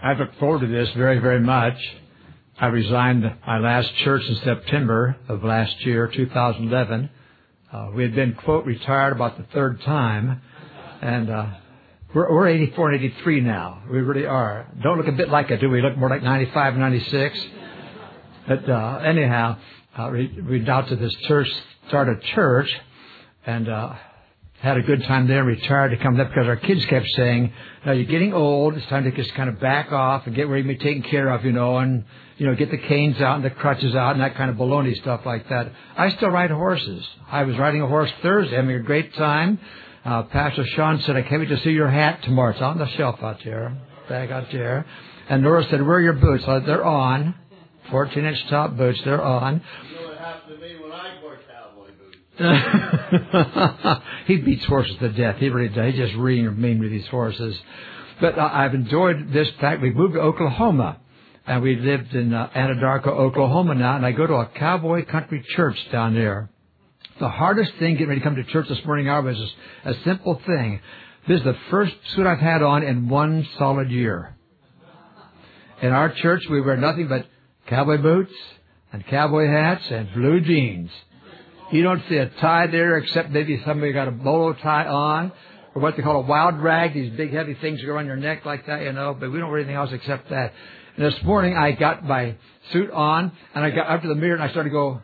I look forward to this very, very much. I resigned my last church in September of last year, 2011. We had been, quote, retired about the third time, and we're 84 and 83 now. We really are. Don't look a bit like it, do we? Look more like 95, 96. But anyhow, we out to this church, started church, and had a good time there, retired to come up because our kids kept saying, now you're getting old, it's time to just kind of back off and get where you can be taken care of, and, get the canes out and the crutches out and that kind of baloney stuff like that. I still ride horses. I was riding a horse Thursday, having a great time. Pastor Sean said, I can't wait to see your hat tomorrow. It's on the shelf out there, bag out there. And Nora said, where are your boots? I said, they're on. 14-inch top boots, they're on. What happened to me when I wore cowboy boots? He beats horses to death. He really does. He just really mean with these horses. But I've enjoyed this fact. We moved to Oklahoma, and we lived in Anadarko, Oklahoma now, and I go to a cowboy country church down there. The hardest thing getting ready to come to church this morning hour was a simple thing. This is the first suit I've had on in one solid year. In our church, we wear nothing but cowboy boots and cowboy hats and blue jeans. You don't see a tie there except maybe somebody got a bolo tie on or what they call a wild rag, these big heavy things that go around your neck like that, but we don't wear anything else except that. And this morning I got my suit on and I got up to the mirror and I started to go,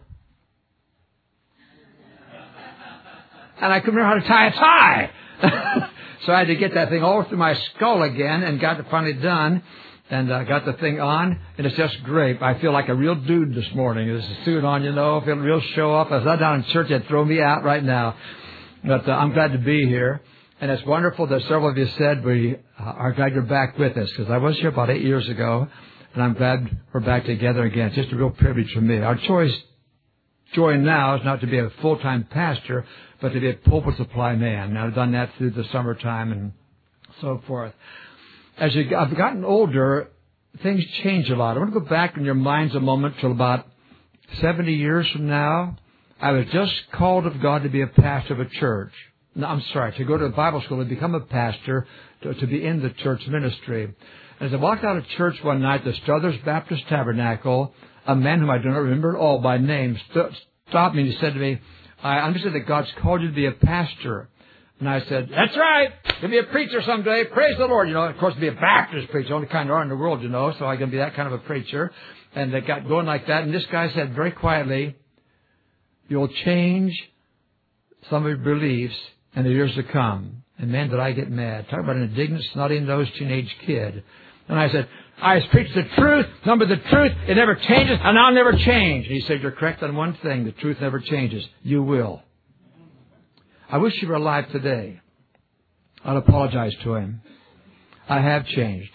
and I couldn't remember how to tie a tie. So I had to get that thing all through my skull again and got it finally done. And got the thing on, and it's just great. I feel like a real dude this morning. There's a suit on, feeling real show off. I was not down in church, it'd throw me out right now. But I'm glad to be here. And it's wonderful that several of you said we are glad you're back with us, because I was here about 8 years ago, and I'm glad we're back together again. It's just a real privilege for me. Our joy now is not to be a full-time pastor, but to be a pulpit supply man. Now, I've done that through the summertime and so forth. As I've gotten older, things change a lot. I want to go back in your minds a moment till about 70 years from now. I was just called of God to be a pastor of a church. No, I'm sorry, to go to a Bible school and become a pastor, to be in the church ministry. As I walked out of church one night, the Struthers Baptist Tabernacle, a man whom I do not remember at all by name stopped me and he said to me, I understand that God's called you to be a pastor. And I said, that's right. You'll be a preacher someday. Praise the Lord. Of course, to be a Baptist preacher, only kind there are in the world, so I'm going to be that kind of a preacher. And they got going like that. And this guy said very quietly, you'll change some of your beliefs in the years to come. And man, did I get mad. Talk about an indignant, snotty-nosed teenage kid. And I said, I preach the truth. Number the truth. It never changes, and I'll never change. And he said, you're correct on one thing. The truth never changes. You will. I wish you were alive today. I'd apologize to him. I have changed.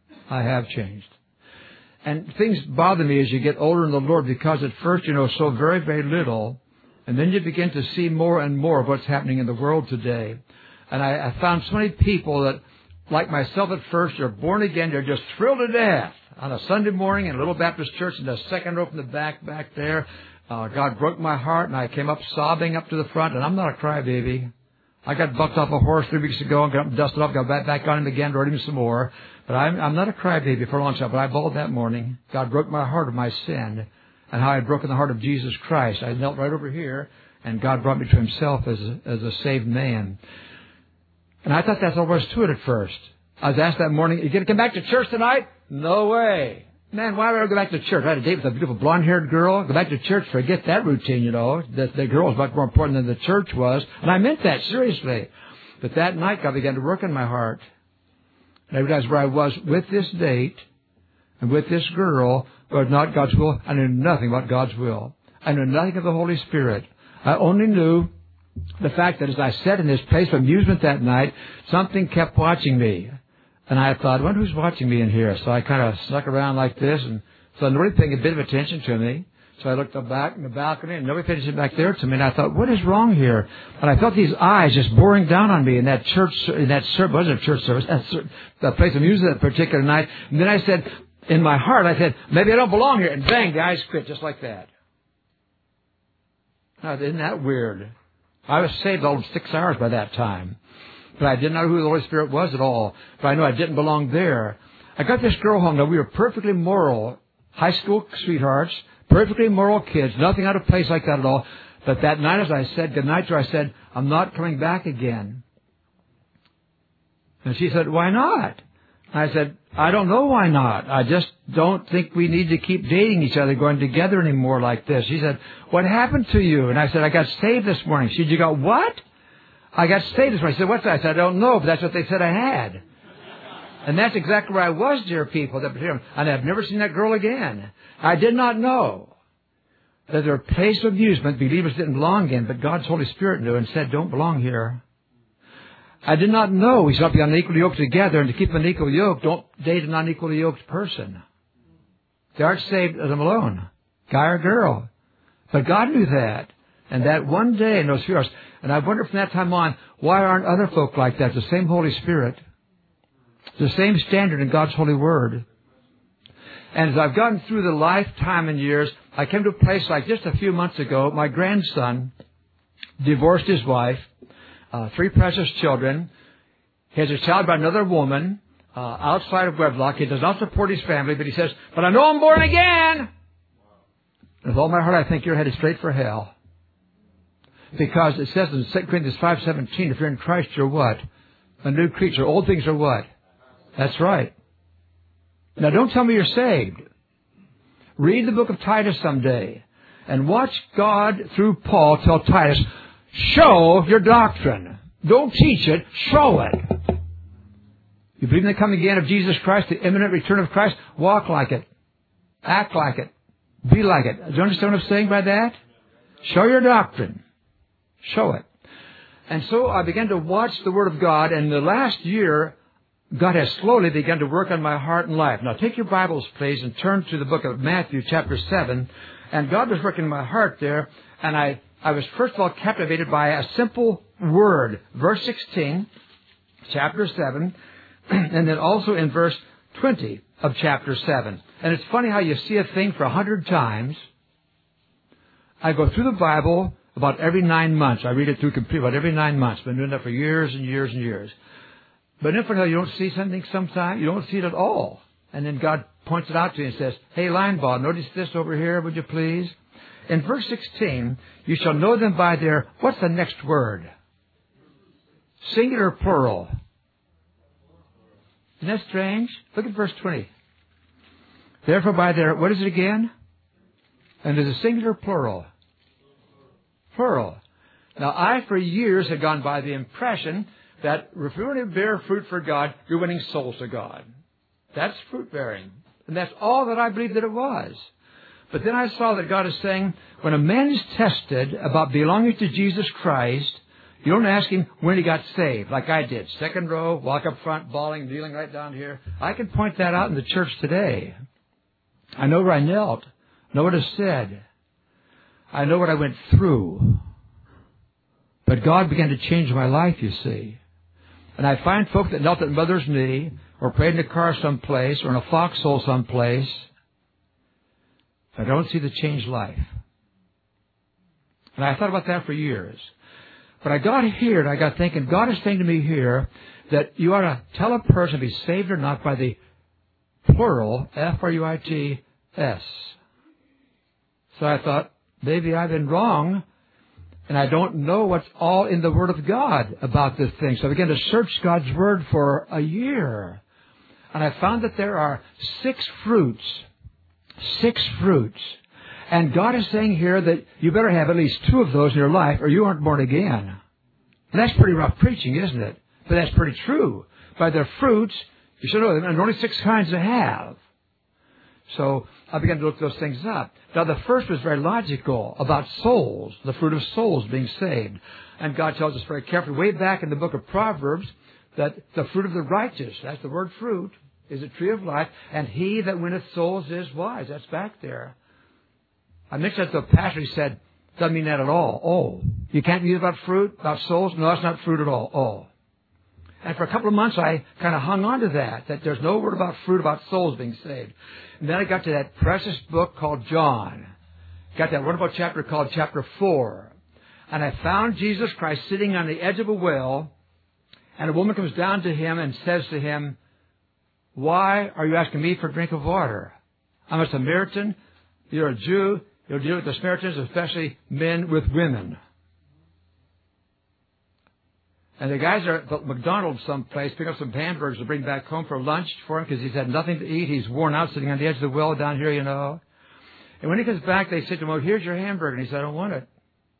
And things bother me as you get older in the Lord because at first you know so very, very little, and then you begin to see more and more of what's happening in the world today. And I found so many people that, like myself at first, are born again. They're just thrilled to death on a Sunday morning in a little Baptist church in the second row from the back there. God broke my heart, and I came up sobbing up to the front, and I'm not a crybaby. I got bucked off a horse 3 weeks ago and got up and dusted off, got back on him again, rode him some more. But I'm not a crybaby for a long time, but I bawled that morning. God broke my heart of my sin and how I had broken the heart of Jesus Christ. I knelt right over here, and God brought me to himself as a saved man. And I thought that's all there was to it at first. I was asked that morning, you going to come back to church tonight? No way. Man, why would I go back to church? I had a date with a beautiful blonde-haired girl. Go back to church, forget that routine, The girl was much more important than the church was. And I meant that, seriously. But that night, God began to work in my heart. And I realized where I was with this date and with this girl was not God's will. I knew nothing about God's will. I knew nothing of the Holy Spirit. I only knew the fact that as I sat in this place of amusement that night, something kept watching me. And I thought, I wonder who's watching me in here. So I kind of snuck around like this, and so nobody paying a bit of attention to me. So I looked up back in the balcony, and nobody paid attention back there to me. And I thought, what is wrong here? And I felt these eyes just boring down on me in that church, wasn't a church service, that place of music that particular night. And then I said, in my heart, I said, maybe I don't belong here. And bang, the eyes quit just like that. Now, isn't that weird? I was saved all 6 hours by that time. But I didn't know who the Holy Spirit was at all. But I knew I didn't belong there. I got this girl home. Now, we were perfectly moral, high school sweethearts, perfectly moral kids, nothing out of place like that at all. But that night, as I said goodnight to her, I said, I'm not coming back again. And she said, why not? I said, I don't know why not. I just don't think we need to keep dating each other, going together anymore like this. She said, what happened to you? And I said, I got saved this morning. She said, you got what? I got saved this morning. She said, what's that? I said, I don't know, but that's what they said I had. And that's exactly where I was, dear people. And I've never seen that girl again. I did not know that their place of amusement believers didn't belong in, but God's Holy Spirit knew and said, don't belong here. I did not know we should be unequally yoked together, and to keep an equal yoke, don't date an unequally yoked person. They aren't saved as I'm alone, guy or girl. But God knew that. And that one day in those few hours, and I've wondered from that time on, why aren't other folk like that? The same Holy Spirit, the same standard in God's holy word. And as I've gotten through the lifetime and years, I came to a place like just a few months ago, my grandson divorced his wife, 3 precious children. He has a child by another woman outside of Wedlock. He does not support his family, but he says, but I know I'm born again. And with all my heart, I think you're headed straight for hell. Because it says in 2 Corinthians 5:17, if you're in Christ, you're what? A new creature. Old things are what? That's right. Now, don't tell me you're saved. Read the book of Titus someday and watch God, through Paul, tell Titus, show your doctrine. Don't teach it. Show it. You believe in the coming again of Jesus Christ, the imminent return of Christ? Walk like it. Act like it. Be like it. Do you understand what I'm saying by that? Show your doctrine. Show it. And so I began to watch the Word of God, and in the last year, God has slowly begun to work on my heart and life. Now, take your Bibles, please, and turn to the book of Matthew, chapter 7. And God was working in my heart there, and I was first of all captivated by a simple word, verse 16, chapter 7, and then also in verse 20 of chapter 7. And it's funny how you see a thing for 100 times. I go through the Bible about every 9 months. I read it through completely about every 9 months. Been doing that for years and years and years. But if you don't see something sometimes, you don't see it at all. And then God points it out to you and says, hey, Linebaugh, notice this over here, would you please? In verse 16, you shall know them by their, what's the next word? Singular, plural. Isn't that strange? Look at verse 20. Therefore by their, what is it again? And there's a singular, plural. Plural. Now, I for years had gone by the impression that if you want to bear fruit for God, you're winning souls to God. That's fruit bearing. And that's all that I believed that it was. But then I saw that God is saying, when a man is tested about belonging to Jesus Christ, you don't ask him when he got saved, like I did. Second row, walk up front, bawling, kneeling right down here. I can point that out in the church today. I know where I knelt. I know what I said. I know what I went through. But God began to change my life, you see. And I find folk that knelt at mother's knee, or prayed in a car someplace, or in a foxhole someplace, I don't see the changed life. And I thought about that for years. But I got here, and I got thinking, God is saying to me here that you ought to tell a person to be saved or not by the plural, F-R-U-I-T-S. So I thought, maybe I've been wrong, and I don't know what's all in the Word of God about this thing. So I began to search God's Word for a year. And I found that there are 6 fruits. 6 fruits. And God is saying here that you better have at least 2 of those in your life or you aren't born again. And that's pretty rough preaching, isn't it? But that's pretty true. By their fruits, you should know them. And there are only 6 kinds to have. So I began to look those things up. Now, the first was very logical about souls, the fruit of souls being saved. And God tells us very carefully, way back in the book of Proverbs, that the fruit of the righteous, that's the word fruit, is a tree of life, and he that winneth souls is wise. That's back there. I mentioned that to a pastor. He said, doesn't mean that at all. Oh, you can't read about fruit, about souls? No, that's not fruit at all. Oh. And for a couple of months, I kind of hung on to that there's no word about fruit, about souls being saved. And then I got to that precious book called John. Got that wonderful chapter called chapter 4. And I found Jesus Christ sitting on the edge of a well, and a woman comes down to him and says to him, Why are you asking me for a drink of water? I'm a Samaritan. You're a Jew. You'll deal with the Samaritans, especially men with women. And the guys are at McDonald's someplace, pick up some hamburgers to bring back home for lunch for him because he's had nothing to eat. He's worn out sitting on the edge of the well down here, you know. And when he comes back, they say to him, "Oh, here's your hamburger." And he said, "I don't want it."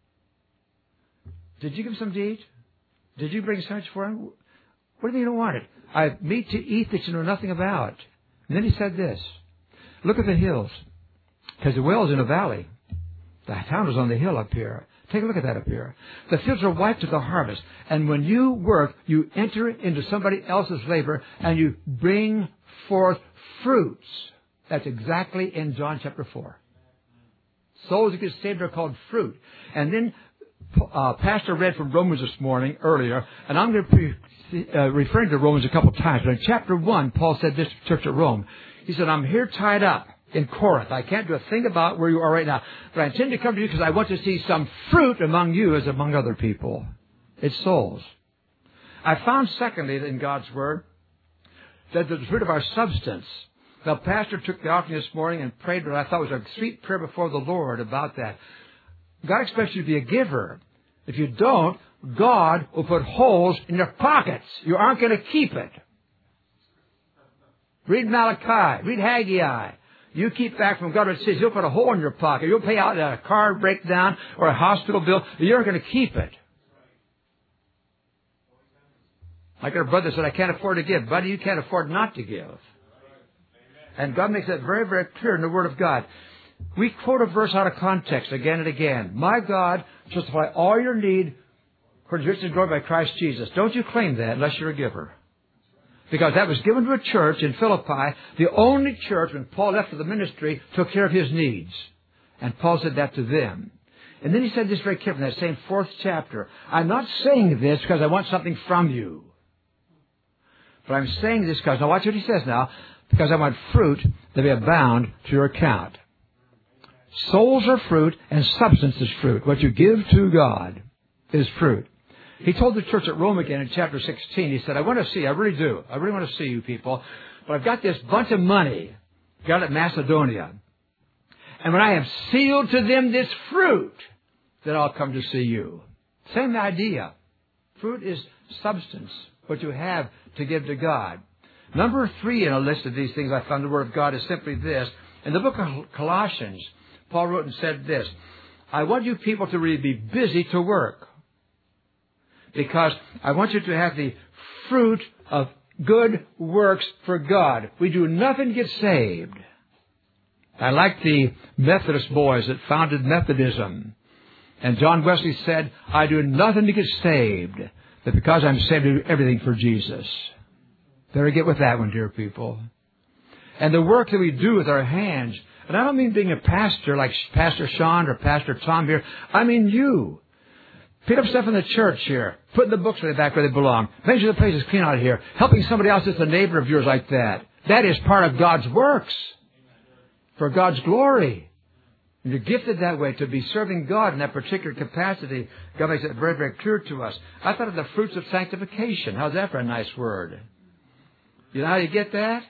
"Did you give him some to eat? Did you bring lunch for him?" "What do you mean you don't want it?" "I have meat to eat that you know nothing about." And then he said this, "Look at the hills." Because the well is in a valley. The town is on the hill up here. Take a look at that up here. The fields are white to the harvest. And when you work, you enter into somebody else's labor and you bring forth fruits. That's exactly in John chapter 4. Souls that get saved are called fruit. And then Pastor read from Romans this morning earlier, and I'm going to be referring to Romans a couple of times. But in chapter 1, Paul said this to the church at Rome. He said, "I'm here tied up in Corinth. I can't do a thing about where you are right now. But I intend to come to you because I want to see some fruit among you as among other people." It's souls. I found, secondly, in God's Word, that the fruit of our substance. Now, Pastor took the offering this morning and prayed what I thought was a sweet prayer before the Lord about that. God expects you to be a giver. If you don't, God will put holes in your pockets. You aren't going to keep it. Read Malachi. Read Haggai. You keep back from God, it says He'll put a hole in your pocket. You'll pay out a car breakdown or a hospital bill. You're going to keep it. Like our brother said, "I can't afford to give." Buddy, you can't afford not to give. And God makes that very, very clear in the Word of God. We quote a verse out of context again and again. "My God shall supply all your need according to His riches and glory by Christ Jesus." Don't you claim that unless you're a giver. Because that was given to a church in Philippi, the only church when Paul left for the ministry took care of his needs. And Paul said that to them. And then he said this very carefully in that same 4th chapter. "I'm not saying this because I want something from you. But I'm saying this because," now watch what he says now, "because I want fruit to be abound to your account." Souls are fruit and substance is fruit. What you give to God is fruit. He told the church at Rome again in chapter 16, he said, "I want to see, I really do. I really want to see you people. But I've got this bunch of money, got it in Macedonia. And when I have sealed to them this fruit, then I'll come to see you." Same idea. Fruit is substance, what you have to give to God. Number 3 in a list of these things I found in the Word of God is simply this. In the book of Colossians, Paul wrote and said this, "I want you people to really be busy to work. Because I want you to have the fruit of good works for God." We do nothing to get saved. I like the Methodist boys that founded Methodism. And John Wesley said, "I do nothing to get saved, but because I'm saved, I do everything for Jesus." Better get with that one, dear people. And the work that we do with our hands, and I don't mean being a pastor like Pastor Sean or Pastor Tom here. I mean you. Pick up stuff in the church here. Put the books back where they belong. Make sure the place is clean out here. Helping somebody else that's a neighbor of yours like that. That is part of God's works. For God's glory. And you're gifted that way to be serving God in that particular capacity. God makes it very, very clear to us. I thought of the fruits of sanctification. How's that for a nice word? You know how you get that?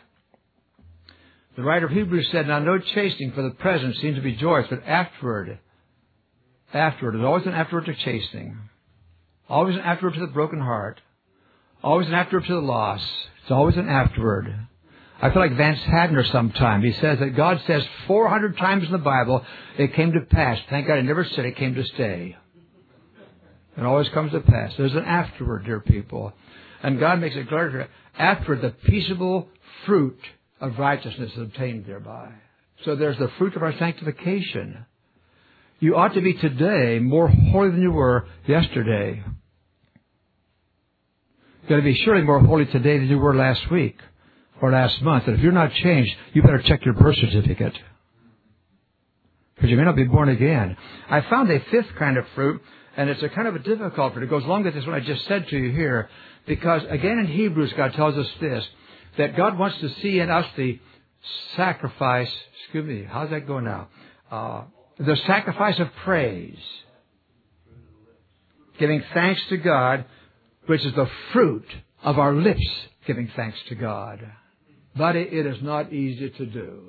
The writer of Hebrews said, "Now no chastening for the present seems to be joyous, but afterward, there's always an afterward to chastening. Always an afterward to the broken heart. Always an afterward to the loss. It's always an afterward." I feel like Vance Hadner sometimes. He says that God says 400 times in the Bible, it came to pass. Thank God he never said it came to stay. It always comes to pass. There's an afterward, dear people. And God makes it clear, afterward, the peaceable fruit of righteousness is obtained thereby. So there's the fruit of our sanctification. You ought to be today more holy than you were yesterday. You've got to be surely more holy today than you were last week or last month. And if you're not changed, you better check your birth certificate. Because you may not be born again. I found a 5th kind of fruit, and it's a kind of a difficult fruit. It goes along with this what I just said to you here. Because again in Hebrews, God tells us this, that God wants to see in us the sacrifice, how's that go now? The sacrifice of praise. Giving thanks to God, which is the fruit of our lips giving thanks to God. Buddy, it is not easy to do.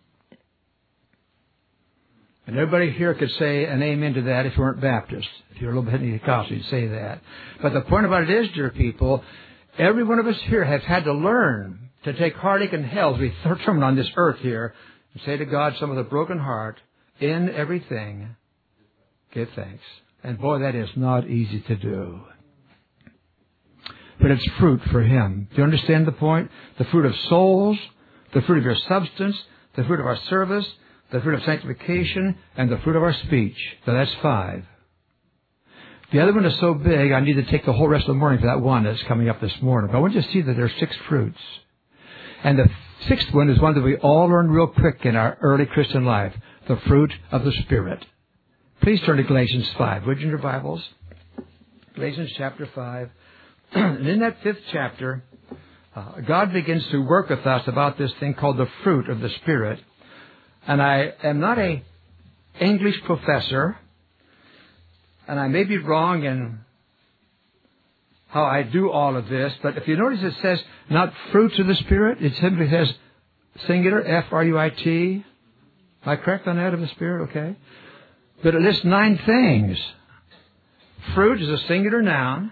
And everybody here could say an amen to that if you weren't Baptist. If you're a little bit Pentecostal, you'd say that. But the point about it is, dear people, every one of us here has had to learn to take heartache and hell as we determine on this earth here and say to God, some of the broken heart, in everything, give thanks. And boy, that is not easy to do. But it's fruit for Him. Do you understand the point? The fruit of souls, the fruit of your substance, the fruit of our service, the fruit of sanctification, and the fruit of our speech. So that's 5. The other one is so big, I need to take the whole rest of the morning for that one that's coming up this morning. But I want you to see that there are 6 fruits. And the 6th one is one that we all learned real quick in our early Christian life, the fruit of the Spirit. Please turn to Galatians 5. Would you in your Bibles? Galatians chapter 5. And in that 5th chapter, God begins to work with us about this thing called the fruit of the Spirit. And I am not an English professor, and I may be wrong in how I do all of this, but if you notice it says not fruits of the Spirit, it simply says singular, F-R-U-I-T. Am I correct on that, of the Spirit? Okay. But it lists 9 things. Fruit is a singular noun.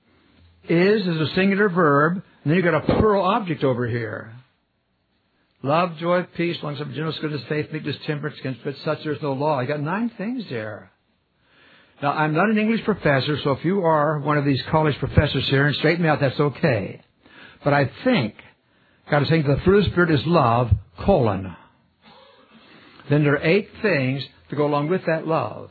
Is a singular verb. And then you've got a plural object over here. Love, joy, peace, long-suffering, gentleness, goodness, faith, meekness, temperance, against such there is no law. You got 9 things there. Now, I'm not an English professor, so if you are one of these college professors here, and straighten me out, that's okay. But I think God is saying the fruit of the Spirit is love, colon. Then there are 8 things to go along with that love.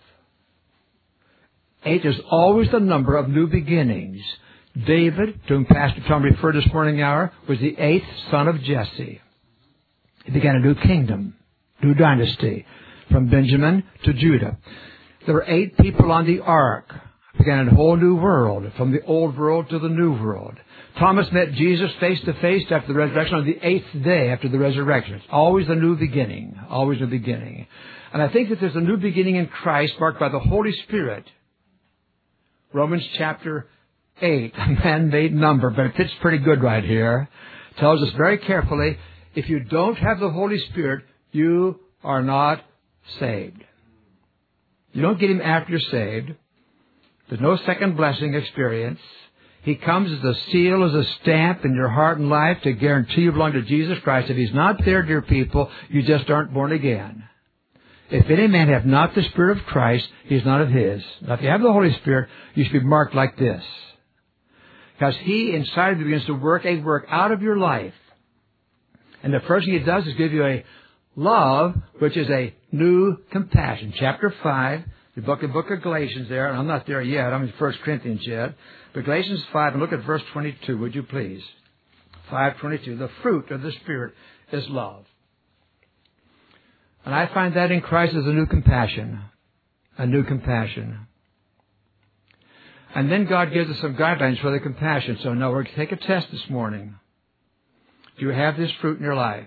8 is always the number of new beginnings. David, to whom Pastor Tom referred this morning hour, was the 8th son of Jesse. He began a new kingdom, new dynasty, from Benjamin to Judah. There were 8 people on the ark. Began a whole new world, from the old world to the new world. Thomas met Jesus face to face after the resurrection on the 8th day after the resurrection. It's always a new beginning, always a beginning. And I think that there's a new beginning in Christ marked by the Holy Spirit. Romans chapter 8, a man-made number, but it fits pretty good right here. Tells us very carefully, if you don't have the Holy Spirit, you are not saved. You don't get Him after you're saved. There's no second blessing experience. He comes as a seal, as a stamp in your heart and life to guarantee you belong to Jesus Christ. If He's not there, dear people, you just aren't born again. If any man have not the Spirit of Christ, he is not of His. Now, if you have the Holy Spirit, you should be marked like this. Because He inside of you begins to work a work out of your life. And the first thing He does is give you a love, which is a new compassion. Chapter 5, the book of Galatians there, and I'm not there yet, I'm in 1 Corinthians yet. But Galatians 5, and look at verse 22, would you please? 5:22, the fruit of the Spirit is love. And I find that in Christ as a new compassion. A new compassion. And then God gives us some guidelines for the compassion. So now we're going to take a test this morning. Do you have this fruit in your life?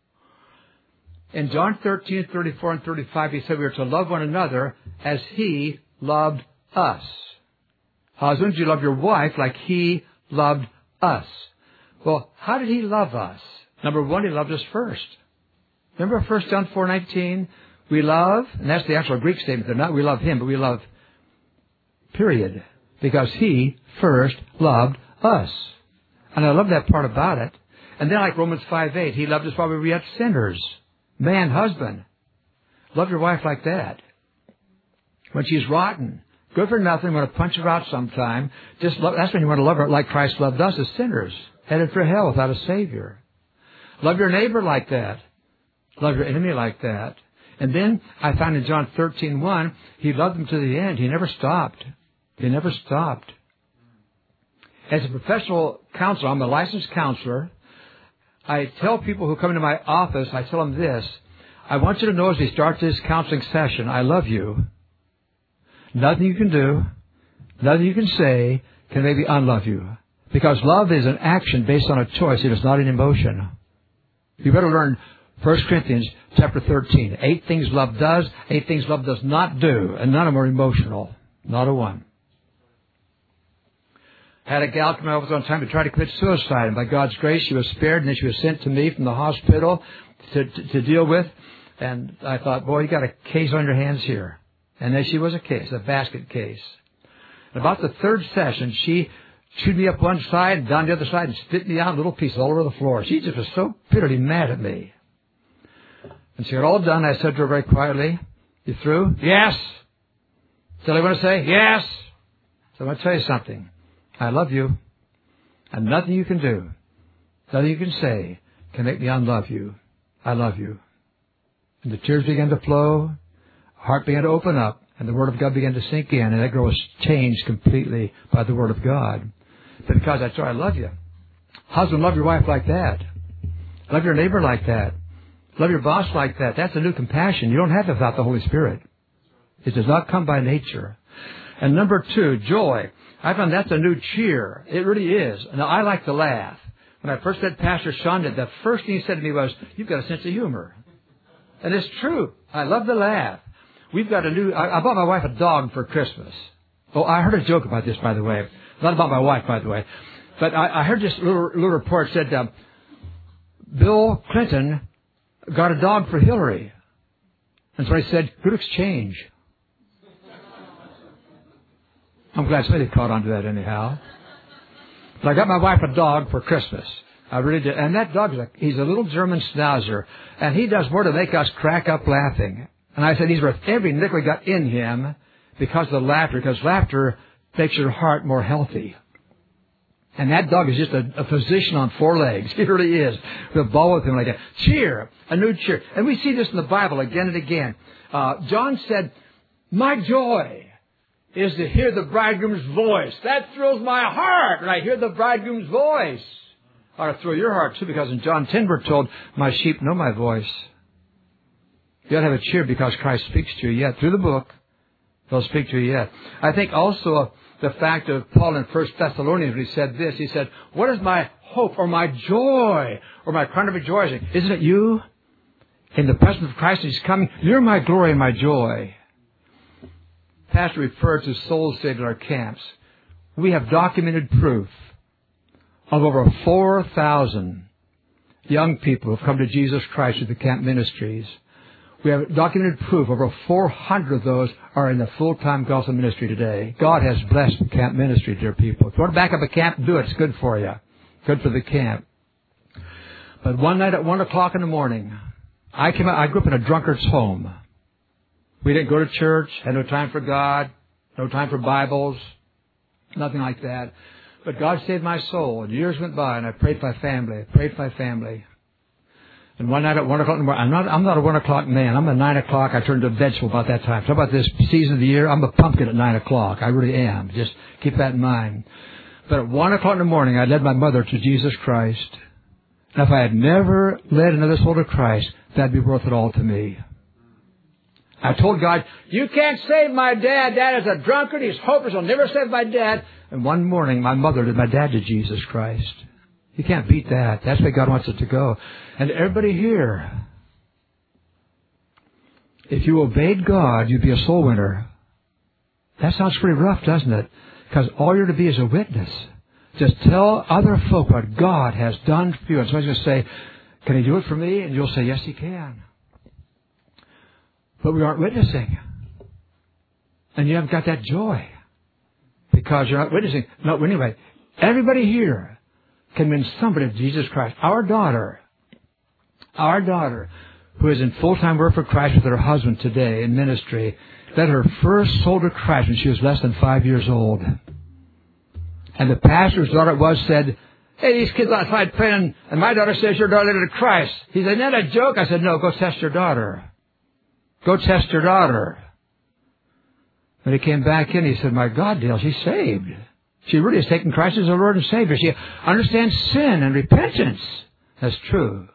In John 13:34 and 35, He said we are to love one another as He loved us. Husbands, you love your wife like He loved us. Well, how did He love us? Number 1, He loved us first. Remember 1 John 4:19? We love, and that's the actual Greek statement. They're not we love Him, but we love, period. Because He first loved us. And I love that part about it. And then like Romans 5:8, He loved us while we were yet sinners. Man, husband, love your wife like that. When she's rotten, good for nothing, want to punch her out sometime, just love, that's when you want to love her like Christ loved us as sinners, headed for hell without a Savior. Love your neighbor like that. Love your enemy like that. And then I found in John 13:1, He loved them to the end. He never stopped. He never stopped. As a professional counselor, I'm a licensed counselor. I tell people who come into my office, I tell them this, I want you to know as we start this counseling session, I love you. Nothing you can do, nothing you can say can maybe unlove you. Because love is an action based on a choice. It is not an emotion. You better learn 1 Corinthians chapter 13. 8 things love does, 8 things love does not do, and none of them are emotional. Not a one. Had a gal come to my office one time to try to commit suicide, and by God's grace, she was spared, and then she was sent to me from the hospital to deal with. And I thought, boy, you got a case on your hands here. And then she was a case, a basket case. And about the third session, she chewed me up one side and down the other side and spit me out in little pieces all over the floor. She just was so bitterly mad at me. And she got all done. I said to her very quietly, "You through?" "Yes." "Still you want to say?" "Yes." So I'm going to tell you something. I love you. And nothing you can do, nothing you can say can make me unlove you. I love you. And the tears began to flow, heart began to open up, and the Word of God began to sink in, and that girl was changed completely by the Word of God. But because I told her I love you. Husband, love your wife like that. Love your neighbor like that. Love your boss like that. That's a new compassion. You don't have it without the Holy Spirit. It does not come by nature. And number 2, joy. I found that's a new cheer. It really is. Now, I like to laugh. When I first met Pastor Sean, the first thing he said to me was, "You've got a sense of humor." And it's true. I love to laugh. We've got I bought my wife a dog for Christmas. Oh, I heard a joke about this, by the way. Not about my wife, by the way. But I heard this little report said, Bill Clinton got a dog for Hillary. And so I said, good exchange. I'm glad somebody caught on to that anyhow. But I got my wife a dog for Christmas. I really did. And that dog, he's a little German schnauzer. And he does more to make us crack up laughing. And I said, he's worth every nickel we got in him because of the laughter. Because laughter makes your heart more healthy. And that dog is just a physician on 4 legs. He really is. We'll ball with him like that. Cheer. A new cheer. And we see this in the Bible again and again. John said, my joy is to hear the bridegroom's voice. That thrills my heart when I hear the bridegroom's voice. Or thrill your heart too, because in John 10 we're told, my sheep know my voice. You ought to have a cheer because Christ speaks to you yet. Through the book, He'll speak to you yet. I think also the fact of Paul in 1 Thessalonians when he said this, he said, what is my hope or my joy or my crown of rejoicing? Isn't it you? In the presence of Christ, He's coming. You're my glory and my joy. Pastor referred to souls saved at our camps. We have documented proof of over 4,000 young people who have come to Jesus Christ through the camp ministries. We have documented proof over 400 of those are in the full-time gospel ministry today. God has blessed the camp ministry, dear people. If you want to back up a camp, do it. It's good for you. Good for the camp. But one night at 1 o'clock in the morning, I grew up in a drunkard's home. We didn't go to church, had no time for God, no time for Bibles, nothing like that. But God saved my soul, and years went by, and I prayed for my family. And one night at 1 o'clock in the morning, I'm not a 1 o'clock man. I'm a 9 o'clock. I turned to a vegetable about that time. So about this season of the year, I'm a pumpkin at 9 o'clock. I really am. Just keep that in mind. But at 1 o'clock in the morning, I led my mother to Jesus Christ. And if I had never led another soul to Christ, that'd be worth it all to me. I told God, you can't save my dad. Dad is a drunkard. He's hopeless. He'll never save my dad. And one morning, my mother led my dad to Jesus Christ. You can't beat that. That's where God wants it to go. And everybody here, if you obeyed God, you'd be a soul winner. That sounds pretty rough, doesn't it? Because all you're to be is a witness. Just tell other folk what God has done for you. And somebody's going to say, can He do it for me? And you'll say, yes, He can. But we aren't witnessing. And you haven't got that joy. Because you're not witnessing. No, anyway, everybody here can win somebody to Jesus Christ. Our daughter, who is in full-time work for Christ with her husband today in ministry, led her first soul to Christ when she was less than 5 years old. And the pastor's daughter said, hey, these kids outside praying, and my daughter says your daughter led her to Christ. He said, isn't that a joke? I said, no, go test your daughter. Go test your daughter. When he came back in, he said, my God, Dale, she's saved. She really has taken Christ as her Lord and Savior. She understands sin and repentance. That's true.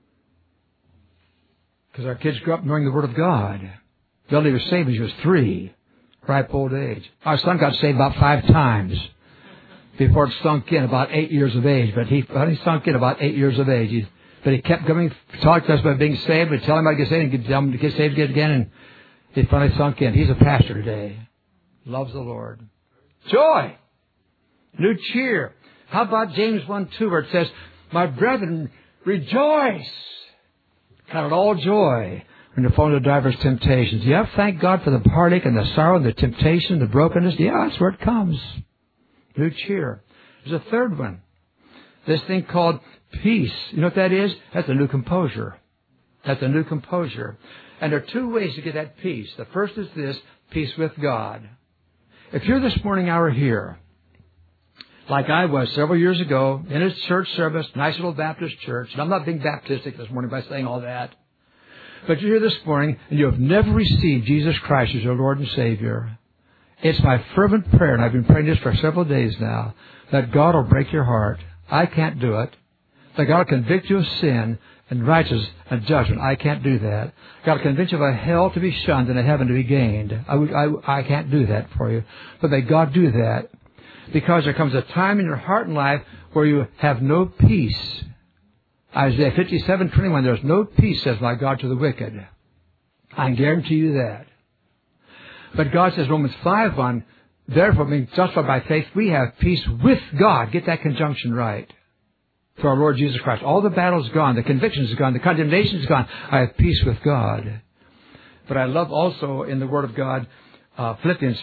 Because our kids grew up knowing the Word of God. Billy was saved when she was 3, ripe old age. Our son got saved about 5 times before it sunk in about 8 years of age. But he sunk in about 8 years of age. But he kept coming, talk to us about being saved, but tell him about getting saved, and tell him to get saved again, and it finally sunk in. He's a pastor today. Loves the Lord. Joy. New cheer. How about James 1:2 where it says, my brethren, rejoice. Count it all joy when you fall into diverse temptations. Yeah, thank God for the heartache and the sorrow and the temptation, the brokenness. Yeah, that's where it comes. New cheer. There's a third one. This thing called peace. You know what that is? That's a new composure. That's a new composure. And there are two ways to get that peace. The first is this, peace with God. If you're this morning hour here, like I was several years ago, in a church service, nice little Baptist church, and I'm not being Baptistic this morning by saying all that, but you're here this morning and you have never received Jesus Christ as your Lord and Savior, it's my fervent prayer, and I've been praying this for several days now, that God will break your heart. I can't do it. That God will convict you of sin and righteousness and judgment. I can't do that. God will convince you of a hell to be shunned and a heaven to be gained. I can't do that for you. But may God do that. Because there comes a time in your heart and life where you have no peace. Isaiah 57:21, there's no peace, says my God, to the wicked. I can guarantee you that. But God says, Romans 5:1, therefore, being justified by faith, we have peace with God. Get that conjunction right. Through our Lord Jesus Christ. All the battle's gone. The conviction's gone. The condemnation's gone. I have peace with God. But I love also in the Word of God, Philippians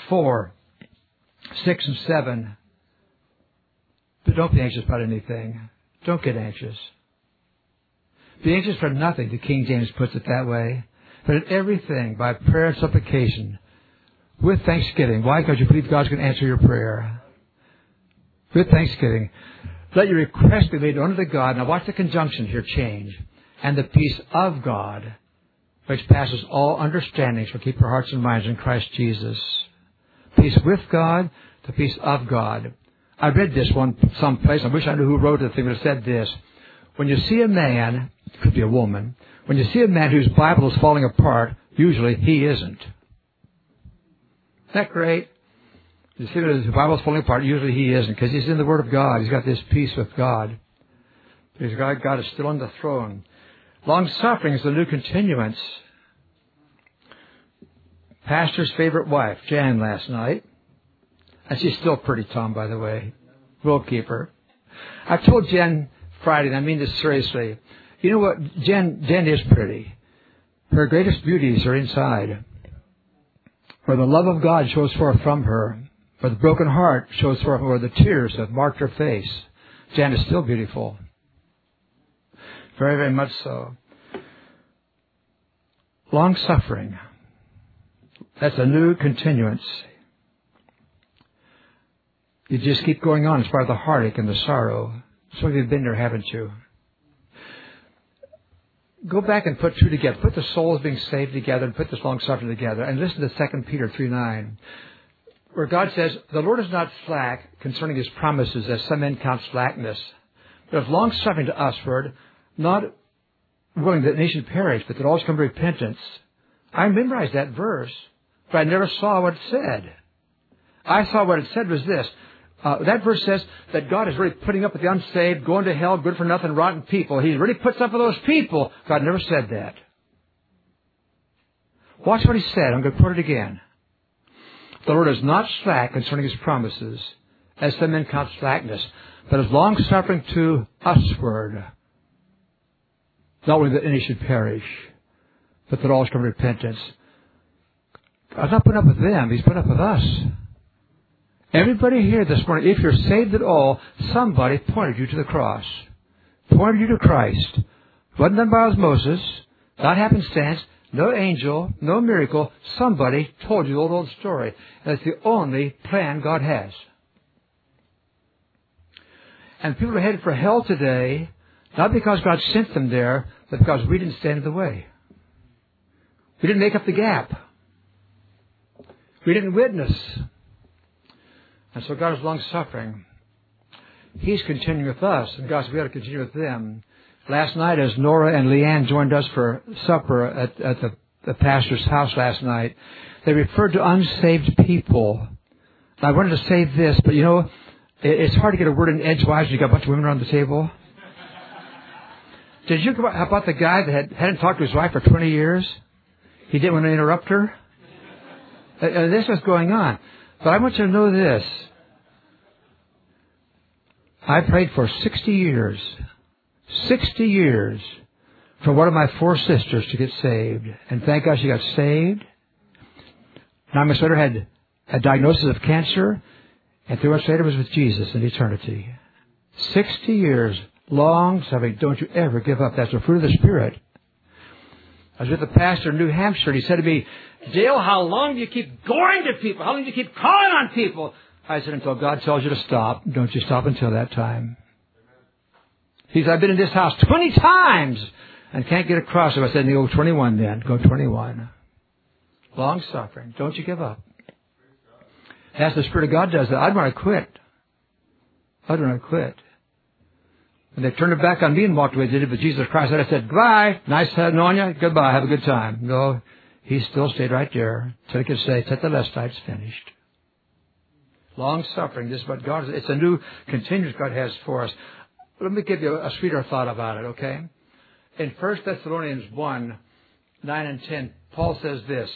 4:6 and 7. But don't be anxious about anything. Don't get anxious. Be anxious for nothing, the King James puts it that way. But in everything, by prayer and supplication, with thanksgiving. Why? Because you believe God's going to answer your prayer. With thanksgiving. Let your request be made known to God. Now watch the conjunction here change. And the peace of God, which passes all understanding, shall keep your hearts and minds in Christ Jesus. Peace with God, the peace of God. I read this one someplace. I wish I knew who wrote the thing, but it said this. When you see a man, it could be a woman, when you see a man whose Bible is falling apart, usually he isn't. Isn't that great? You see that his Bible is falling apart, usually he isn't, because he's in the Word of God. He's got this peace with God. God is still on the throne. Long-suffering is the new continuance. Pastor's favorite wife, Jan, last night. And she's still pretty, Tom, by the way. We'll keep her. I told Jen Friday, and I mean this seriously. You know what? Jen is pretty. Her greatest beauties are inside. Where the love of God shows forth from her. Where the broken heart shows forth, where the tears have marked her face. Jan is still beautiful. Very, very much so. Long-suffering. That's a new continuance. You just keep going on as part of the heartache and the sorrow. So you've been there, haven't you? Go back and put two together. Put the souls being saved together and put this long-suffering together. And listen to 2 Peter 3:9, where God says, the Lord is not slack concerning His promises, as some men count slackness. But is long-suffering to usward, not willing that the nation perish, but that all should come to repentance. I memorized that verse, but I never saw what it said. I saw what it said was this. That verse says that God is really putting up with the unsaved, going to hell, good for nothing, rotten people. He really puts up with those people. God never said that. Watch what He said. I'm going to quote it again. The Lord is not slack concerning His promises, as some men count slackness, but is long-suffering to usward, not willing that any should perish, but that all should come to repentance. God's not putting up with them. He's putting up with us. Everybody here this morning, if you're saved at all, somebody pointed you to the cross. Pointed you to Christ. It wasn't done by osmosis, not happenstance, no angel, no miracle. Somebody told you the old story. That's the only plan God has. And people are headed for hell today, not because God sent them there, but because we didn't stand in the way. We didn't make up the gap. We didn't witness. And so God is long-suffering. He's continuing with us, and God said we ought to continue with them. Last night, as Nora and Leanne joined us for supper at the pastor's house last night, they referred to unsaved people. I wanted to say this, but you know, it's hard to get a word in edgewise when you got a bunch of women around the table. Did you hear about the guy that hadn't talked to his wife for 20 years? He didn't want to interrupt her. This was going on. But I want you to know this. I prayed for 60 years. 60 years for one of my 4 sisters to get saved. And thank God she got saved. 9 months later had a diagnosis of cancer. And 3 months later was with Jesus in eternity. 60 years. Long suffering. Don't you ever give up. That's the fruit of the Spirit. I was with a pastor in New Hampshire, and he said to me, Dale, how long do you keep going to people? How long do you keep calling on people? I said, until God tells you to stop. Don't you stop until that time. He said, I've been in this house 20 times and can't get across. So I said, go 21 then. Go 21. Long suffering. Don't you give up. As the Spirit of God does that, I'd want to quit. I'd want to quit. And they turned their back on me and walked away. They did with Jesus Christ. And I said, goodbye. Nice knowing you. Goodbye. Have a good time. No, he still stayed right there until he could say, set the left side's finished. Long suffering. This is what God is. It's a new continuance God has for us. Let me give you a sweeter thought about it, okay? In 1 Thessalonians 1, 9 and 10, Paul says this,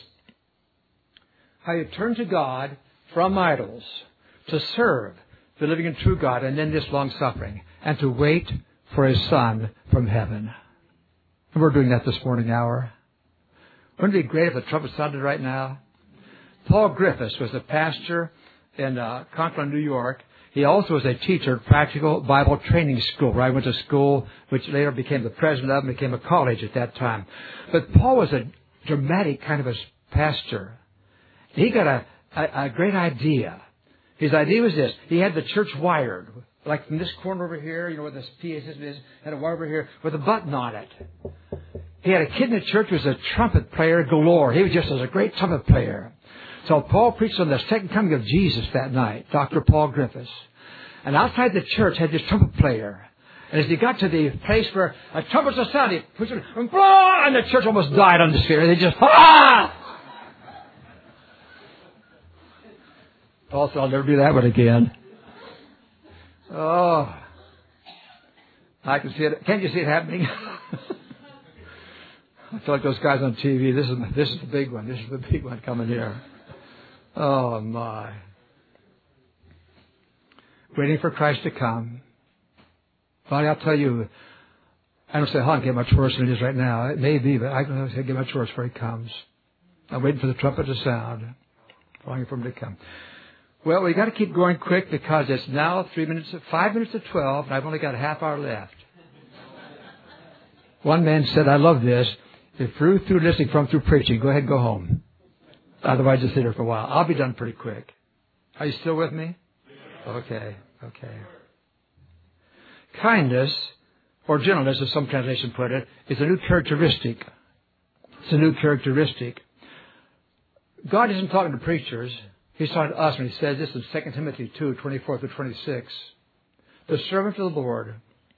how you turn to God from idols to serve the living and true God, and then this long suffering, and to wait for His Son from heaven. And we're doing that this morning hour. Wouldn't it be great if the trumpet sounded right now? Paul Griffiths was a pastor in Conklin, New York. He also was a teacher at Practical Bible Training School, where I went to school, which later became the president of and became a college at that time. But Paul was a dramatic kind of a pastor. He got a great idea. His idea was this. He had the church wired, like from this corner over here, where this PA system is, and a wire over here with a button on it. He had a kid in the church who was a trumpet player galore. He was just a great trumpet player. So Paul preached on the second coming of Jesus that night, Dr. Paul Griffiths. And outside the church had this trumpet player. And as he got to the place where a trumpet was sounded, he pushed it, and the church almost died on the spirit. They just, Paul said, I'll never do that one again. Oh, I can see it. Can't you see it happening? I feel like those guys on TV. This is the big one. This is the big one coming here. Oh, my. Waiting for Christ to come. Buddy, I'll tell you, I don't say, it get much worse than it is right now. It may be, but I don't say it get much worse before He comes. I'm waiting for the trumpet to sound. Longing for Him to come. Well, we got to keep going quick because it's now 5 minutes to 12, and I've only got a half hour left. One man said, I love this. If through listening through preaching, go ahead and go home. Otherwise, just sit here for a while. I'll be done pretty quick. Are you still with me? Okay. Kindness, or gentleness, as some translations put it, is a new characteristic. It's a new characteristic. God isn't talking to preachers. He's talking to us when He says this in 2 Timothy 2, 24 through 26. The servant of the Lord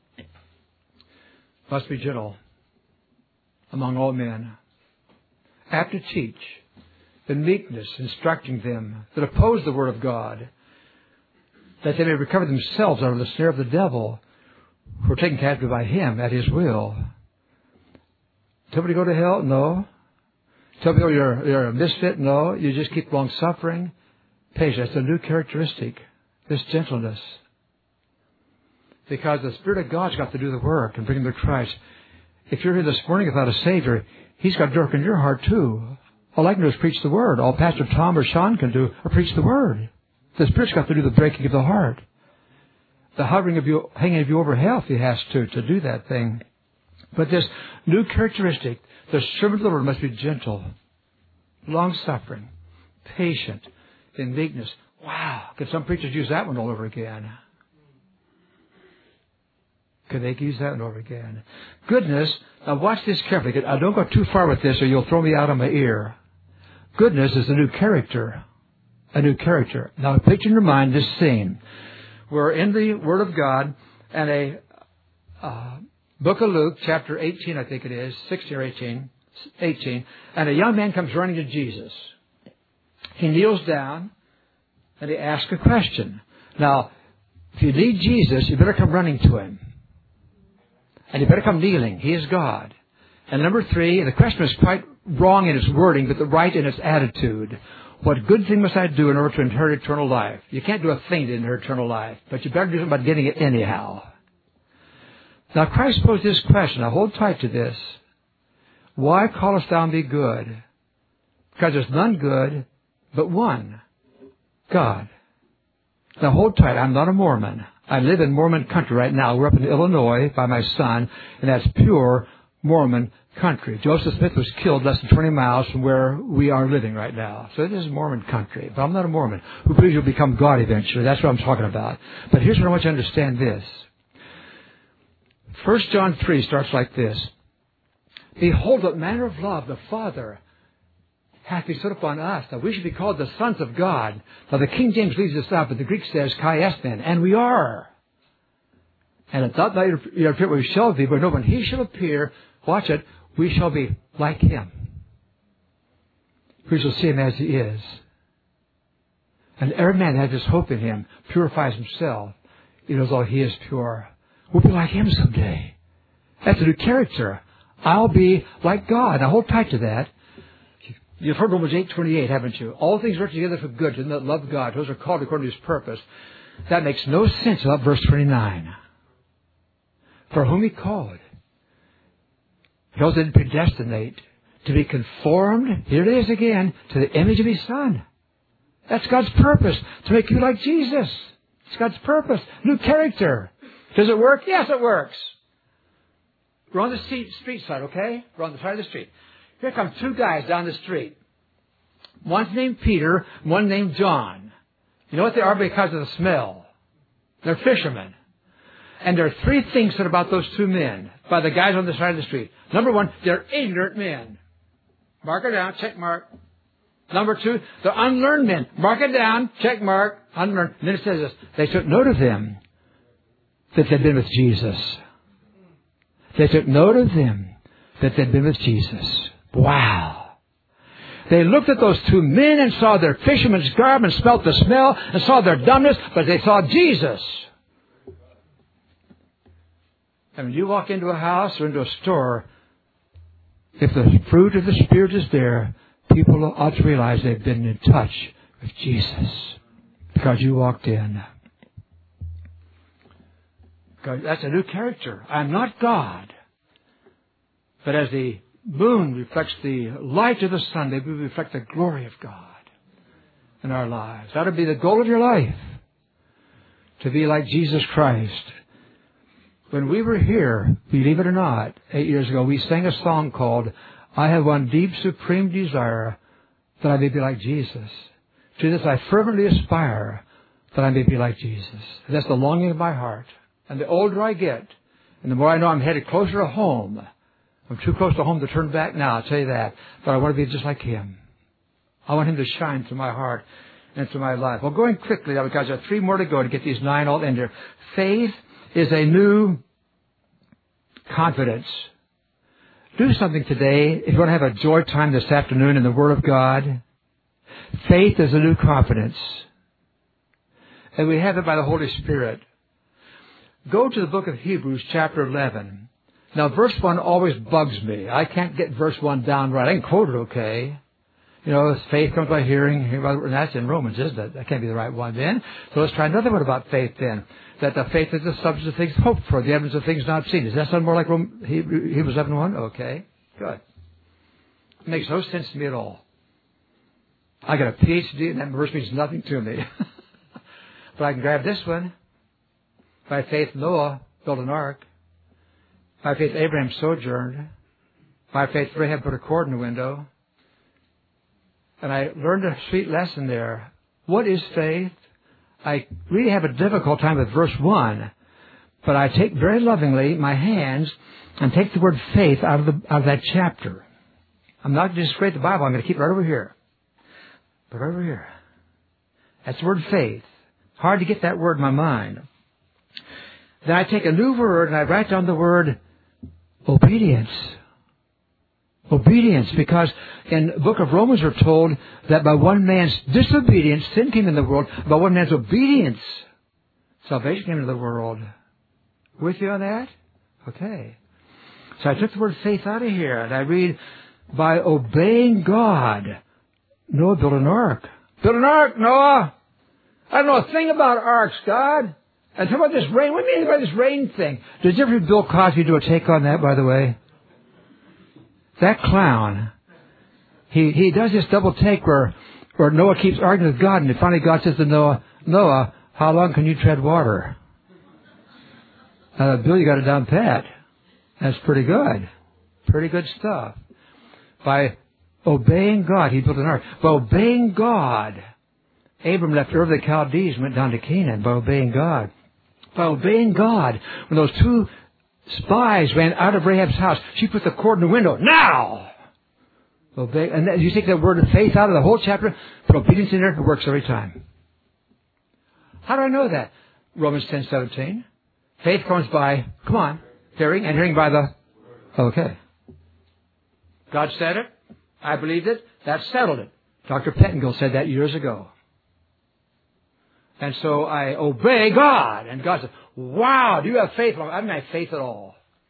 must be gentle among all men, apt to teach, in meekness, instructing them that oppose the word of God, that they may recover themselves out of the snare of the devil, who are taken captive by him at his will. Tell me to go to hell? No. Tell me you're a misfit? No. You just keep long suffering. Patience. That's a new characteristic. This gentleness. Because the Spirit of God's got to do the work and bring them to Christ. If you're here this morning without a Savior, He's got to work in your heart too. All I can do is preach the Word. All Pastor Tom or Sean can do is preach the Word. The Spirit's got to do the breaking of the heart. The hovering of you, hanging of you over hell if He has to do that thing. But this new characteristic, the servant of the Lord must be gentle, long-suffering, patient, in meekness. Wow. Could some preachers use that one all over again? Could they use that one over again? Goodness. Now watch this carefully. Don't go too far with this or you'll throw me out of my ear. Goodness is a new character. A new character. Now picture in your mind this scene. We're in the Word of God and a book of Luke, chapter 18, I think it is, 16 or 18, and a young man comes running to Jesus. He kneels down and he asks a question. Now, if you need Jesus, you better come running to Him. And you better come kneeling. He is God. And number 3, the question is quite wrong in its wording, but right in its attitude. What good thing must I do in order to inherit eternal life? You can't do a thing to inherit eternal life, but you better do something about getting it anyhow. Now, Christ posed this question. Now, hold tight to this. Why callest thou me good? Because there's none good but one, God. Now, hold tight. I'm not a Mormon. I live in Mormon country right now. We're up in Illinois by my son, and that's pure Mormon country. Joseph Smith was killed less than 20 miles from where we are living right now. So this is Mormon country. But I'm not a Mormon who believes you'll become God eventually. That's what I'm talking about. But here's what I want you to understand this. 1 John 3 starts like this. Behold, what manner of love the Father hath bestowed upon us, that we should be called the sons of God. Now the King James leaves this out, but the Greek says, Kai estin, and we are. And it's not that you appear we shall be, but no, when he shall appear, watch it, we shall be like him. We shall see him as he is. And every man that has this hope in him purifies himself, even as though he is pure. We'll be like him someday. That's a new character. I'll be like God. Now hold tight to that. You've heard Romans 8:28, haven't you? All things work together for good to them that love God. Those are called according to his purpose. That makes no sense without verse 29. For whom he called, he also did predestinate to be conformed, here it is again, to the image of his Son. That's God's purpose, to make you like Jesus. It's God's purpose. New character. Does it work? Yes, it works. We're on the street side, okay? We're on the side of the street. Here come two guys down the street. One's named Peter, one named John. You know what they are? Because of the smell. They're fishermen. And there are three things said about those two men by the guys on the side of the street. Number one, they're ignorant men. Mark it down, check mark. Number two, they're unlearned men. Mark it down, check mark, unlearned. And then it says this, they took note of them that they'd been with Jesus. They took note of them that they'd been with Jesus. Wow. They looked at those two men and saw their fisherman's garb and smelt the smell and saw their dumbness, but they saw Jesus. And when you walk into a house or into a store, if the fruit of the Spirit is there, people ought to realize they've been in touch with Jesus because you walked in. God, that's a new character. I'm not God. But as the moon reflects the light of the sun, they reflect the glory of God in our lives. That would be the goal of your life, to be like Jesus Christ. When we were here, believe it or not, 8 years ago, we sang a song called, I have one deep, supreme desire that I may be like Jesus. To this I fervently aspire that I may be like Jesus. And that's the longing of my heart. And the older I get, and the more I know I'm headed closer to home, I'm too close to home to turn back now, I'll tell you that. But I want to be just like him. I want him to shine through my heart and through my life. Well, going quickly now, because there are 3 more to go to get these 9 all in there. Faith is a new confidence. Do something today. If you want to have a joy time this afternoon in the Word of God, faith is a new confidence. And we have it by the Holy Spirit. Go to the book of Hebrews, chapter 11. Now, verse 1 always bugs me. I can't get verse 1 down right. I can quote it okay. You know, faith comes by hearing, and that's in Romans, isn't it? That can't be the right one then. So let's try another one about faith then. That the faith is the substance of things hoped for, the evidence of things not seen. Does that sound more like Hebrews 11:1? Okay, good. It makes no sense to me at all. I got a PhD, and that verse means nothing to me. But I can grab this one. By faith, Noah built an ark. By faith, Abraham sojourned. By faith, Rahab put a cord in the window. And I learned a sweet lesson there. What is faith? I really have a difficult time with verse 1, but I take very lovingly my hands and take the word faith out of that chapter. I'm not going to just create the Bible. I'm going to keep it right over here. But right over here. That's the word faith. Hard to get that word in my mind. Then I take a new word and I write down the word obedience. Obedience, because in the book of Romans we're told that by one man's disobedience, sin came into the world. By one man's obedience, salvation came into the world. With you on that? Okay. So I took the word faith out of here, and I read, by obeying God, Noah built an ark. Build an ark, Noah. I don't know a thing about arks, God. And how about this rain? What do you mean by this rain thing? Did you ever hear Bill Cosby do a take on that, by the way? That clown, he does this double take where Noah keeps arguing with God, and finally God says to Noah, Noah, how long can you tread water? Bill, you got it down pat. That's pretty good. Pretty good stuff. By obeying God, he built an ark. By obeying God, Abram left Ur of the Chaldees and went down to Canaan. By obeying God. By obeying God, when those two spies ran out of Rahab's house, she put the cord in the window. Now! Obey. And then you take that word of faith out of the whole chapter, put obedience in there, it works every time. How do I know that? Romans 10:17. Faith comes by, come on, hearing, and hearing by the... Okay. God said it. I believed it. That settled it. Dr. Pettingill said that years ago. And so I obey God. And God said, wow, do you have faith? I don't have faith at all.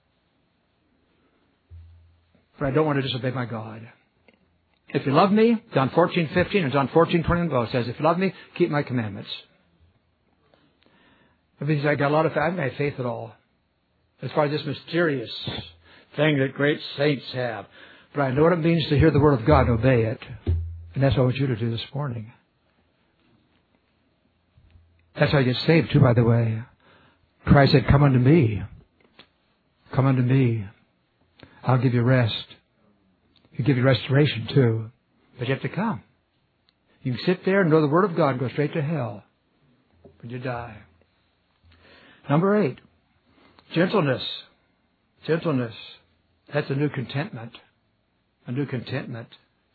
But I don't want to disobey my God. If you love me, John 14:15 and John 14:20 both says, if you love me, keep my commandments. That means I got a lot of faith. I don't have faith at all. As far as this mysterious thing that great saints have. But I know what it means to hear the Word of God and obey it. And that's what I want you to do this morning. That's how you get saved, too, by the way. Christ said, come unto me. Come unto me. I'll give you rest. He'll give you restoration, too. But you have to come. You can sit there and know the Word of God and go straight to hell when you die. Number 8, gentleness. Gentleness. That's a new contentment. A new contentment.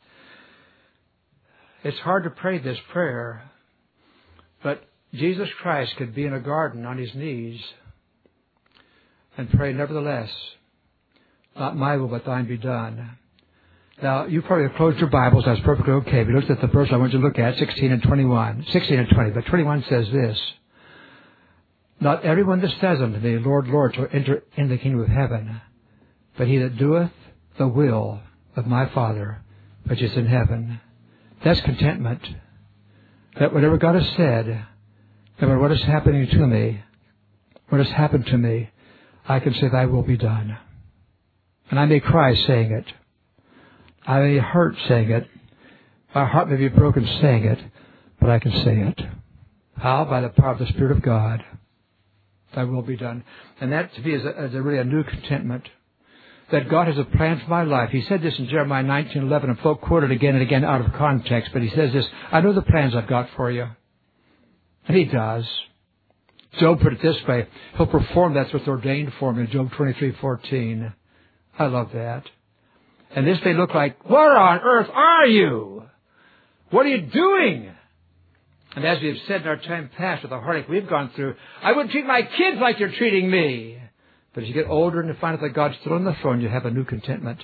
It's hard to pray this prayer, but Jesus Christ could be in a garden on his knees and pray, nevertheless, not my will but thine be done. Now, you probably have closed your Bibles. That's perfectly okay. We looked at the verse I want you to look at, 16 and 21. 16 and 20, but 21 says this. Not everyone that says unto me, Lord, Lord, shall enter into the kingdom of heaven, but he that doeth the will of my Father, which is in heaven. That's contentment. That whatever God has said, no matter what is happening to me, what has happened to me, I can say, thy will be done. And I may cry saying it. I may hurt saying it. My heart may be broken saying it, but I can say it. How? By the power of the Spirit of God. Thy will be done. And that to me is really a new contentment. That God has a plan for my life. He said this in Jeremiah 19:11, and folk quote it again and again out of context, but he says this, I know the plans I've got for you. And he does. Job put it this way, he'll perform that's what's ordained for me in Job 23:14. I love that. And this may look like, what on earth are you? What are you doing? And as we have said in our time past with the heartache we've gone through, I wouldn't treat my kids like you're treating me. But as you get older and you find out that God's still on the throne, you have a new contentment.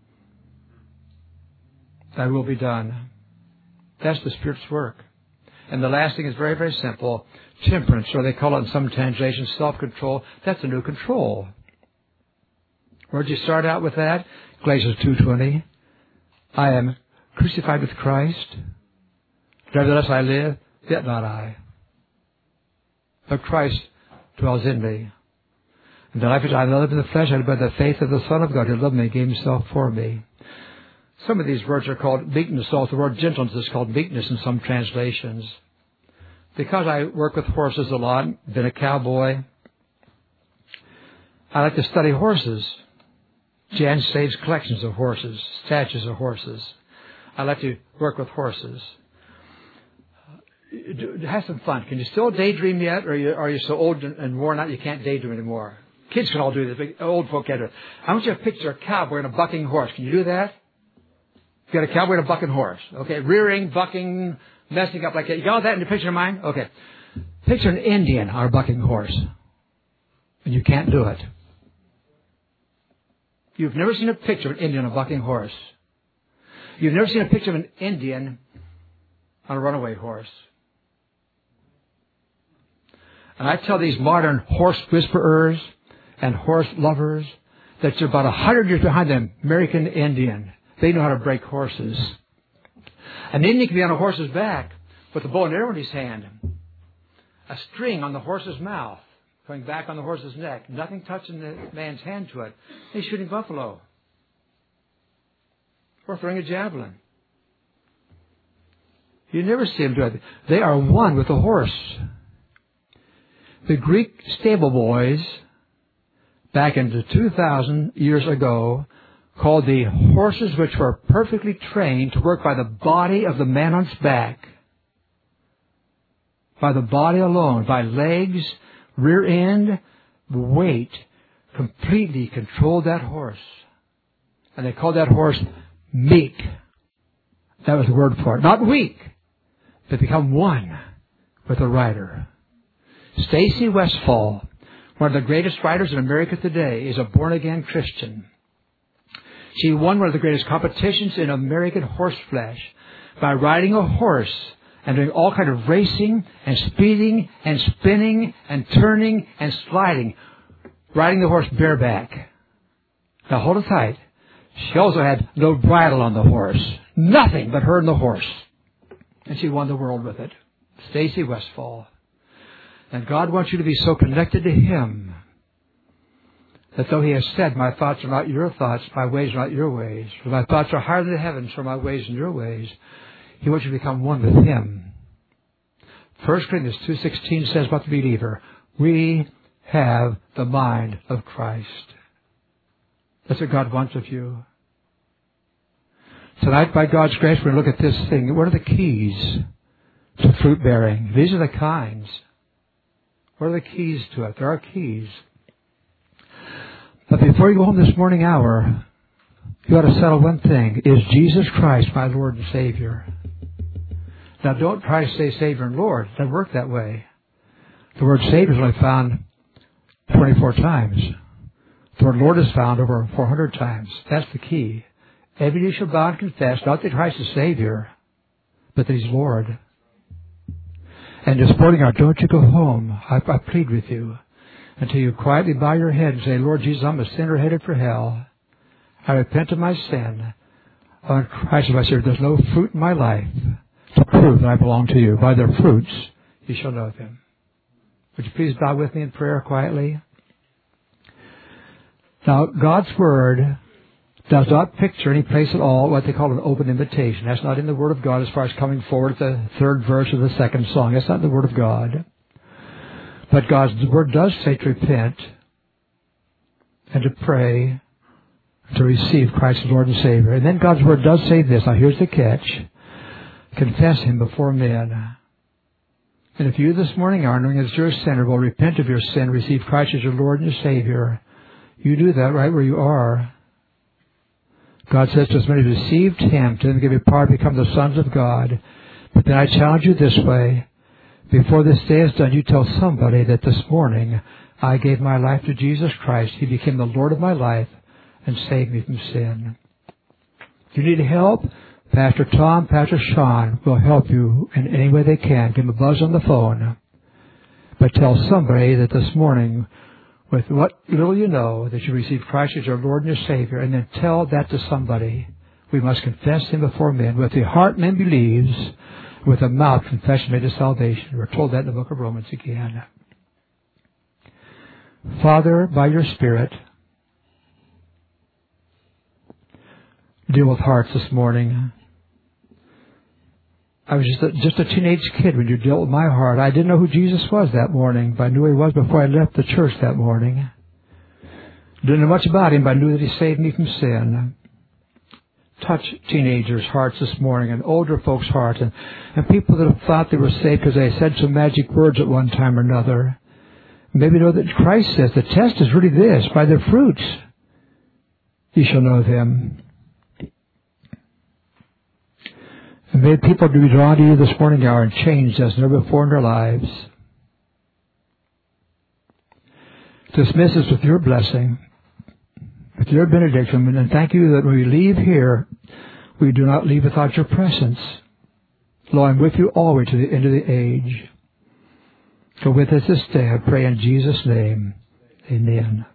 Thy will be done. That's the Spirit's work. And the last thing is very, very simple. Temperance, or they call it in some translations self-control. That's a new control. Where'd you start out with that? Galatians 2:20. I am crucified with Christ. Nevertheless I live, yet not I. But Christ dwells in me. And the life which I live in the flesh, I live by the faith of the Son of God who loved me and gave himself for me. Some of these words are called meekness. Also, the word gentleness is called meekness in some translations. Because I work with horses a lot, been a cowboy, I like to study horses. Jan saves collections of horses, statues of horses. I like to work with horses. Have some fun. Can you still daydream yet, or are you so old and worn out you can't daydream anymore? Kids can all do this, but old folk can't do it. I want you to picture a cowboy and a bucking horse. Can you do that? You got a cowboy and a bucking horse. Okay, rearing, bucking, messing up like that. You got all that in your picture of mind? Okay. Picture an Indian on a bucking horse. And you can't do it. You've never seen a picture of an Indian on a bucking horse. You've never seen a picture of an Indian on a runaway horse. And I tell these modern horse whisperers and horse lovers that you're about 100 years behind the American Indian. They know how to break horses. An Indian can be on a horse's back, with a bow and arrow in his hand, a string on the horse's mouth, going back on the horse's neck, nothing touching the man's hand to it. He's shooting buffalo or throwing a javelin. You never see them do it. They are one with the horse. The Greek stable boys, back into 2,000 years ago, called the horses which were perfectly trained to work by the body of the man on its back. By the body alone, by legs, rear end, weight, completely controlled that horse. And they called that horse meek. That was the word for it. Not weak, but become one with the rider. Stacy Westfall, one of the greatest riders in America today, is a born-again Christian. She won one of the greatest competitions in American horse flesh by riding a horse and doing all kind of racing and speeding and spinning and turning and sliding, riding the horse bareback. Now hold it tight. She also had no bridle on the horse. Nothing but her and the horse. And she won the world with it. Stacy Westfall. And God wants you to be so connected to Him that though He has said, my thoughts are not your thoughts, my ways are not your ways, for my thoughts are higher than the heavens, for my ways and your ways, He wants you to become one with Him. 1 Corinthians 2:16 says about the believer, we have the mind of Christ. That's what God wants of you. Tonight, by God's grace, we're going to look at this thing. What are the keys to fruit bearing? These are the kinds. What are the keys to it? There are keys. But before you go home this morning hour, you ought to settle one thing. Is Jesus Christ my Lord and Savior? Now, don't try to say Savior and Lord. It doesn't work that way. The word Savior is only found 24 times. The word Lord is found over 400 times. That's the key. Every knee shall bow and confess, not that Christ is Savior, but that He's Lord. And this morning, don't you go home. I plead with you until you quietly bow your head and say, Lord Jesus, I'm a sinner headed for hell. I repent of my sin. On Christ is my Savior. There's no fruit in my life to prove that I belong to you. By their fruits, you shall know them. Would you please bow with me in prayer quietly? Now, God's Word does not picture any place at all what they call an open invitation. That's not in the Word of God as far as coming forward at the third verse of the second song. That's not in the Word of God. But God's Word does say to repent and to pray, to receive Christ as Lord and Savior. And then God's Word does say this. Now here's the catch. Confess Him before men. And if you this morning are knowing that you're a sinner, will repent of your sin, receive Christ as your Lord and your Savior, you do that right where you are. God says to as many as received Him, to them give you power to become the sons of God. But then I challenge you this way. Before this day is done, you tell somebody that this morning I gave my life to Jesus Christ. He became the Lord of my life and saved me from sin. If you need help, Pastor Tom, Pastor Sean will help you in any way they can. Give them a buzz on the phone. But tell somebody that this morning, with what little you know, that you received Christ as your Lord and your Savior, and then tell that to somebody. We must confess Him before men. With the heart man believes, with the mouth confession made to salvation. We're told that in the book of Romans again. Father, by your Spirit, deal with hearts this morning. I was just a teenage kid when you dealt with my heart. I didn't know who Jesus was that morning, but I knew who He was before I left the church that morning. Didn't know much about Him, but I knew that He saved me from sin. Touch teenagers' hearts this morning, and older folks' hearts, and people that have thought they were saved because they said some magic words at one time or another. Maybe know that Christ says the test is really this: by their fruits you shall know them. And may people be drawn to you this morning hour and changed as never before in their lives. Dismiss us with your blessing, with your benediction, and thank you that when we leave here, we do not leave without your presence. Lord, I'm with you always to the end of the age. Go with us this day, I pray in Jesus' name. Amen.